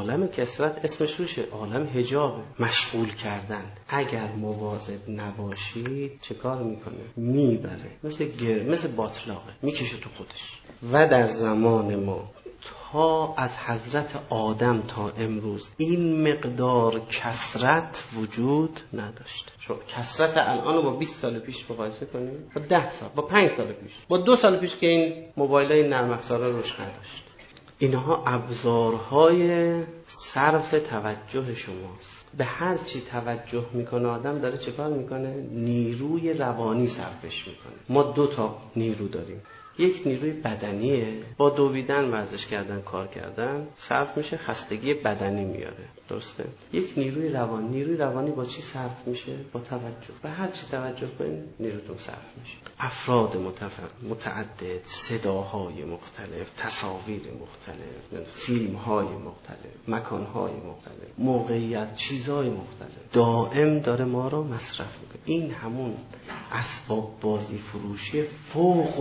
عالم کثرت اسمش روشه، عالم حجابه، مشغول کردن. اگر مواظب نباشید چه کار میکنه؟ میبره، مثل باطلاقه، میکشه تو خودش. و در زمان ما تا از حضرت آدم تا امروز این مقدار کثرت وجود نداشته. شما کثرت الان رو با 20 سال پیش مقایسه کنید، با 10 سال، با 5 سال پیش، با 2 سال پیش که این موبایلای نرم افزارا روش نداشت. اینها ابزارهای صرف توجه شماست. به هر چی توجه میکنه آدم داره چه کار میکنه؟ نیروی روانی صرفش میکنه. ما 2 تا نیرو داریم. یک نیروی بدنیه، با دویدن، ورزش کردن، کار کردن صرف میشه، خستگی بدنی میاره، درسته؟ یک نیروی روانی. نیروی روانی با چی صرف میشه؟ با توجه. به هر چی توجه کنید نیروتون صرف میشه. افراد متعدد، صداهای مختلف، تصاویر مختلف، فیلمهای مختلف، مکانهای مختلف، موقعیت، چیزهای مختلف، دائم داره ما رو مصرف میکنه. این همون اسباب بازی فروشی فوق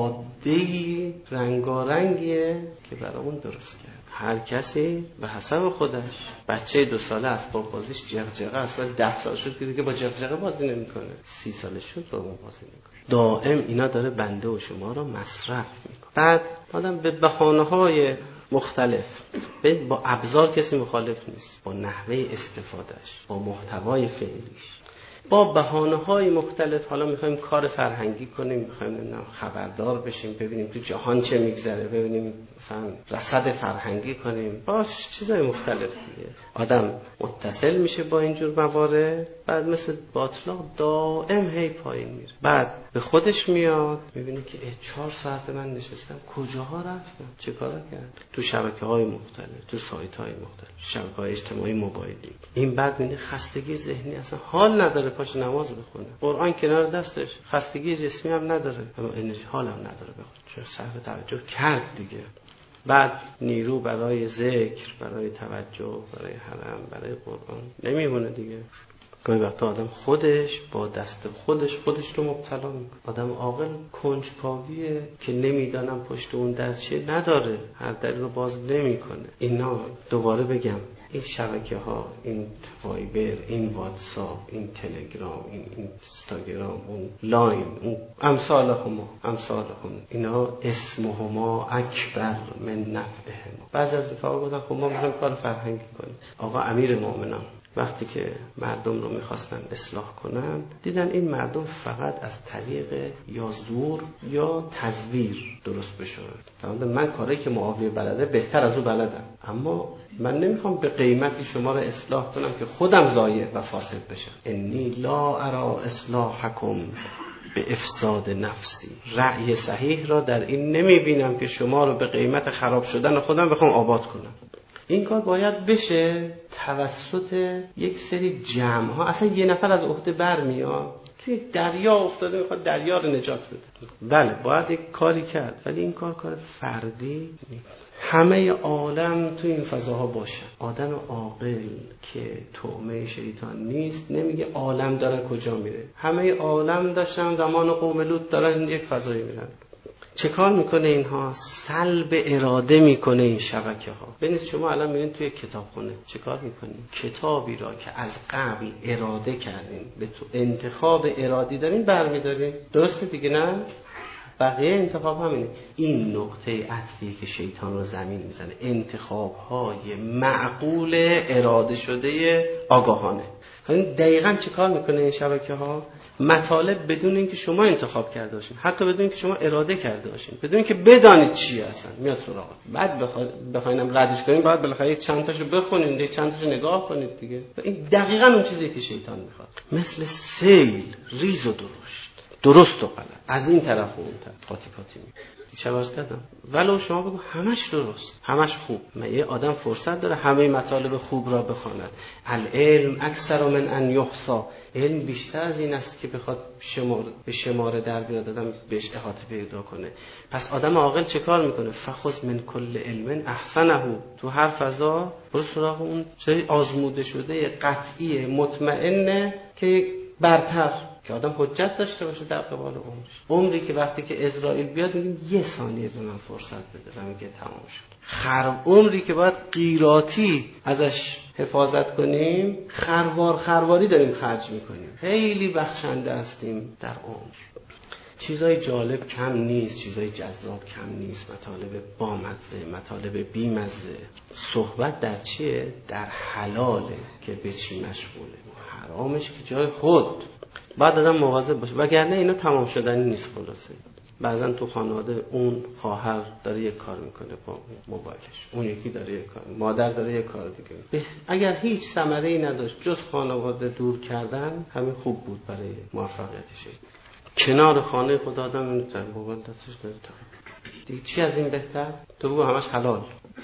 العاده رنگارنگیه که برامون درست کرد. هر کسی به حسب خودش. بچه 2 ساله اسباب بازیش جغجغه است، ولی 10 سال شد که دیگه با جغجغه بازی نمیکنه. 30 سالش شد با اون بازی میکنه. دائم اینا داره بنده و شما رو مصرف میکنه. بعد آدم به بهانه‌های مختلف، با ابزار کسی مخالف نیست، با نحوه استفادهش، با محتوای فعلیش، با بهانه‌های مختلف. حالا می‌خوایم کار فرهنگی کنیم، می‌خوایم خبردار بشیم، ببینیم تو جهان چه میگذره، ببینیم مثلا رصد فرهنگی کنیم، باش چیزای مختلف دیگه. آدم متصل میشه با اینجور موارد، بعد مثل باطلاق دائم هی پایین میره. بعد به خودش میاد، می‌بینه که 4 ساعت من نشستم، کجاها رفتم، چه کار کردم؟ تو شبکه‌های مختلف، تو سایت‌های مختلف، شبکه‌های اجتماعی، موبایلی. این بعد می‌بینه خستگی ذهنی، اصلا حال نداره پاش نماز بخونه، قرآن کنار دستش، خستگی جسمی هم نداره، اما انرژی حال هم نداره بخونه، چون صرف توجه کرد دیگه. بعد نیرو برای ذکر، برای توجه، برای حرم، برای قرآن نمیمونه دیگه. گاهی وقتا آدم خودش با دست خودش رو مبتلا میکنه. آدم عاقل کنجکاویه که نمیدانم پشت اون در چیه نداره، هر دری رو باز نمیکنه. اینا دوباره بگم، این شبکه‌ها، این وایبر، این واتساپ، این تلگرام، این اینستاگرام، اون لاین، اون امثالهم، اینا اسمهما اکبر من نفعهما. بعضی از رفقا گفتن خب ما می‌خوایم کار فرهنگی کنیم. آقا امیر مومنان وقتی که مردم رو میخواستن اصلاح کنن، دیدن این مردم فقط از طریق یا زور یا تزویر درست بشن. فرمودن من کاری که معاویه بلده بهتر از او بلدم، اما من نمیخوام به قیمتی شما رو اصلاح کنم که خودم ضایع و فاسد بشم. انی لا ارا اصلاحکم به افساد نفسی. رأی صحیح را در این نمیبینم که شما رو به قیمت خراب شدن خودم بخوام آباد کنم. این کار باید بشه توسط یک سری جمع ها. اصلا یه نفر از عهده برمیاد، توی دریا افتاده میخواد دریا رو نجات بده، بله باید یک کاری کرد، ولی این کار فردی نیست. همه عالم تو این فضاها باشه. آدم عاقل که طعمه شیطان نیست نمیگه عالم داره کجا میره. همه عالم داشتن زمان قوم لوط دارن یک فضایی میرن. چه کار میکنه اینها؟ سلب اراده میکنه این شبکه ها. ببینید شما الان میرین توی کتابخونه چه کار میکنین؟ کتابی را که از قبل اراده کردین، به تو انتخاب ارادی دارین برمیدارین، درسته دیگه نه؟ بقیه انتخاب همینه. این نقطه عطفیه که شیطان رو زمین میزنه، انتخاب های معقول اراده شده آگاهانه. دقیقاً چه کار میکنه این شبکه ها؟ مطالب بدون اینکه شما انتخاب کرده باشین، حتی بدون اینکه شما اراده کرده باشین، بدون اینکه بدانید چیه اصلا میاد سراغ. بعد بخواینم ردش کنین باید بالاخره چند تاشو بخونید، چند تاشو نگاه کنید دیگه. این دقیقاً اون چیزیه که شیطان میخواد. مثل سیل ریز و درست و غلط، از این طرف و اون طرف پاتی میگه. چه عرض کردم؟ ولو شما بگو همش درست، همش خوب. یه آدم فرصت داره همه مطالب خوب را بخواند. العلم اکثر من ان یحصی. علم بیشتر از این است که بخواد به شماره در بیاد، آدم بهش احاطه پیدا کنه. پس آدم عاقل چه کار میکنه؟ فخذ من کل علم احسنه. تو هر فضا برو سراغ اون چیز آزموده شده قطعی مطمئنه که برتر. که آدم حجت داشته باشه در قبال عمرش. عمری که وقتی که اسرائیل بیاد میگیم 1 ثانیه به من فرصت بده و میگه تمام شد. عمری که باید قیراتی ازش حفاظت کنیم، خرواری داریم خرج میکنیم. خیلی بخشنده هستیم در عمر. چیزای جالب کم نیست، چیزای جذاب کم نیست، مطالب بامزه، مطالب بیمزه. صحبت در چیه؟ در حلاله که به چی مشغوله، حرامش که جای خود. بعد آدم مواظب باشه، وگرنه اینا تمام شدنی نیست. خلاصه بعضن تو خانواده اون خواهر داره یک کار میکنه با موبایلش، اون یکی داره یک کار، مادر داره یک کار دیگه. اگر هیچ ثمره‌ای نداشت جز خانواده دور کردن، همین خوب بود برای موفقیتش. کنار خانه خدا آدم اینو در موبایل دستش داره دیگه. چی از این بهتر؟ تو بگو همش حلال.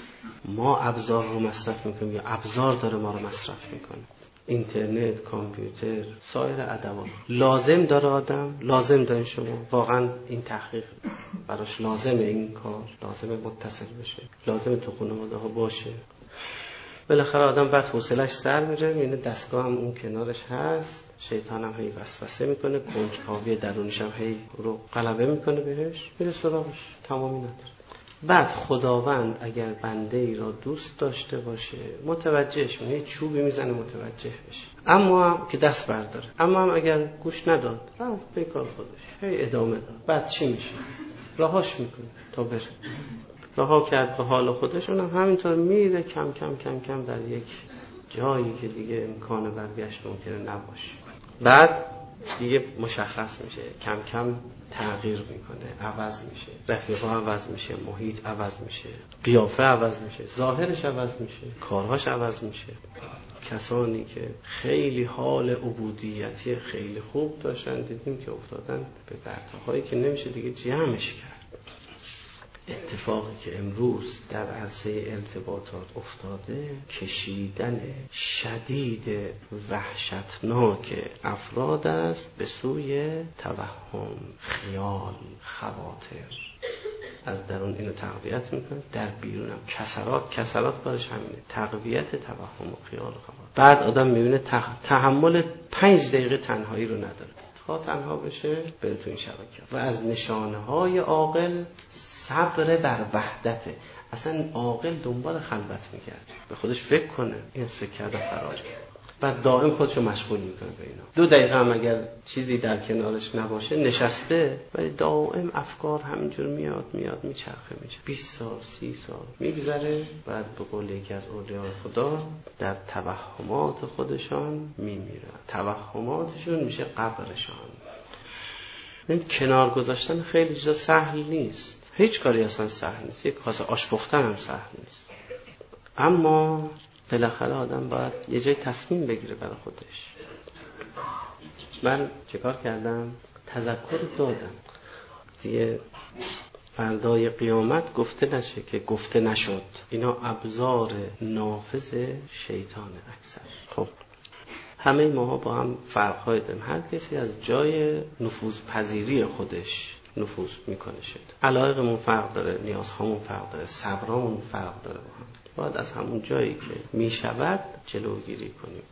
ما ابزار رو مصرف میکنیم یا ابزار داره ما رو مصرف میکنه؟ اینترنت، کامپیوتر، سایر ادوات. لازم داره آدم، لازم داره شما واقعا این تحقیق براش لازمه، این کار لازمه متصل بشه، لازمه تو خانواده ها باشه. بالاخره آدم بعد حوصله‌اش سر میره، میبینه دستگاه هم اون کنارش هست، شیطان هم هی وسوسه میکنه، کنجکاوی درونش هم هی رو غلبه میکنه بهش، میره سراغش، تمامی نداره. بعد خداوند اگر بنده ای را دوست داشته باشه متوجهش میشه، چوبی میزنه متوجه بشه، اما هم که دست برداره، اما هم اگر گوش نداد به کار خودش هی ادامه داد، بعد چی میشه؟ رهاش میکنه تا بره. رها کرد به حال خودش، اونم همینطور میره کم کم کم کم در یک جایی که دیگه امکان برگشت ممکنه نباشه. بعد دیگه مشخص میشه، کم کم تغییر میکنه، عوض میشه، رفیقا عوض میشه، محیط عوض میشه، قیافه عوض میشه، ظاهرش عوض میشه، کارهاش عوض میشه. کسانی که خیلی حال عبودیتی خیلی خوب داشتن دیدیم که افتادن به برتاهایی که نمیشه دیگه جمعش کرد. اتفاقی که امروز در عرصه ارتباطات افتاده، کشیدن شدید وحشتناک افراد است به سوی توهم، خیال، خواطر. از درون اینو تقویت میکنه، در بیرونم کسرات کارش همینه، تقویت توهم و خیال و خواطر. بعد آدم میبینه تحمل 5 دقیقه تنهایی رو نداره، تا تنها بشه بره تو این شبکه. و از نشانه های عاقل صبر بر وحدته. اصلا عاقل دنبال خلوت میگرد، به خودش فکر کنه، این از فکر کردن فرار کرد، بعد دائم خودشو مشغول میکنه به اینا. 2 دقیقه هم اگر چیزی در کنارش نباشه نشسته، ولی دائم افکار همینجور میاد میچرخه، 20 سال 30 سال میگذره، بعد به قول یکی از اولیاء خدا در توهمات خودشان میمیرن، توهماتشون میشه قبرشان. این کنار گذاشتن خیلی چیزا سهل نیست، هیچ کاری اصلا سهل نیست، یک کاسه آش پختن هم سهل نیست، اما بالاخره آدم باید یه جای تصمیم بگیره برای خودش. من چه کار کردم؟ تذکر دادم دیگه فردای قیامت گفته نشه که گفته نشد. اینا ابزار نافذ شیطان اکثر. خب همه ماها با هم فرق‌های داریم، هر کسی از جای نفوذپذیری خودش نفوذ میکنه. علایقمون فرق داره، نیازهامون فرق داره، صبرامون فرق داره با هم. باید از همون جایی که میشود جلوگیری کنیم.